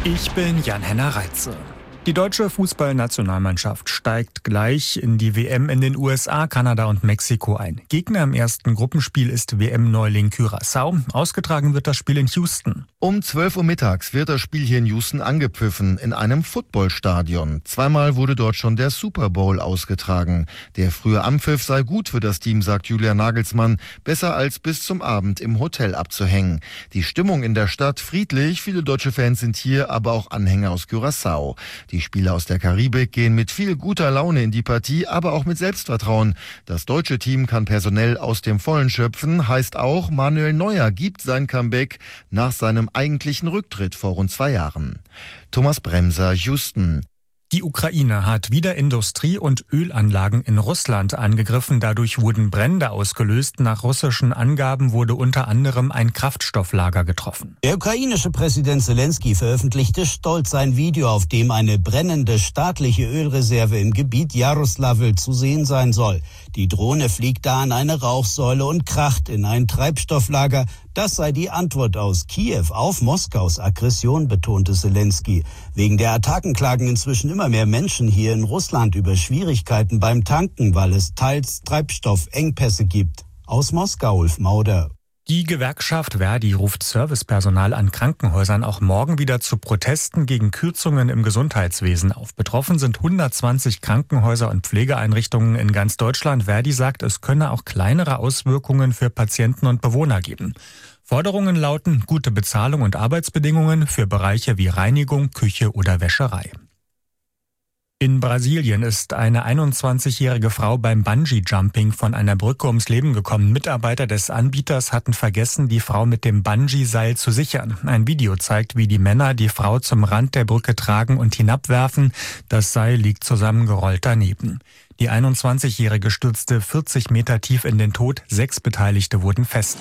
Ich bin Jan-Henner Reitze. Die deutsche Fußballnationalmannschaft steigt gleich in die WM in den USA, Kanada und Mexiko ein. Gegner im ersten Gruppenspiel ist WM-Neuling Curaçao. Ausgetragen wird das Spiel in Houston. Um 12 Uhr mittags wird das Spiel hier in Houston angepfiffen, in einem Footballstadion. Zweimal wurde dort schon der Super Bowl ausgetragen. Der frühe Anpfiff sei gut für das Team, sagt Julian Nagelsmann. Besser als bis zum Abend im Hotel abzuhängen. Die Stimmung in der Stadt friedlich. Viele deutsche Fans sind hier, aber auch Anhänger aus Curaçao. Die Spieler aus der Karibik gehen mit viel guter Laune in die Partie, aber auch mit Selbstvertrauen. Das deutsche Team kann personell aus dem Vollen schöpfen, heißt auch, Manuel Neuer gibt sein Comeback nach seinem eigentlichen Rücktritt vor rund 2 Jahren. Thomas Bremser, Houston. Die Ukraine hat wieder Industrie- und Ölanlagen in Russland angegriffen. Dadurch wurden Brände ausgelöst. Nach russischen Angaben wurde unter anderem ein Kraftstofflager getroffen. Der ukrainische Präsident Zelensky veröffentlichte stolz ein Video, auf dem eine brennende staatliche Ölreserve im Gebiet Jaroslavl zu sehen sein soll. Die Drohne fliegt da an eine Rauchsäule und kracht in ein Treibstofflager. Das sei die Antwort aus Kiew auf Moskaus Aggression, betonte Zelensky. Wegen der Attacken klagen inzwischen immer mehr Menschen hier in Russland über Schwierigkeiten beim Tanken, weil es teils Treibstoffengpässe gibt. Aus Moskau, Ulf Mauder. Die Gewerkschaft Verdi ruft Servicepersonal an Krankenhäusern auch morgen wieder zu Protesten gegen Kürzungen im Gesundheitswesen auf. Betroffen sind 120 Krankenhäuser und Pflegeeinrichtungen in ganz Deutschland. Verdi sagt, es könne auch kleinere Auswirkungen für Patienten und Bewohner geben. Forderungen lauten gute Bezahlung und Arbeitsbedingungen für Bereiche wie Reinigung, Küche oder Wäscherei. In Brasilien ist eine 21-jährige Frau beim Bungee-Jumping von einer Brücke ums Leben gekommen. Mitarbeiter des Anbieters hatten vergessen, die Frau mit dem Bungee-Seil zu sichern. Ein Video zeigt, wie die Männer die Frau zum Rand der Brücke tragen und hinabwerfen. Das Seil liegt zusammengerollt daneben. Die 21-jährige stürzte 40 Meter tief in den Tod. 6 Beteiligte wurden festgenommen.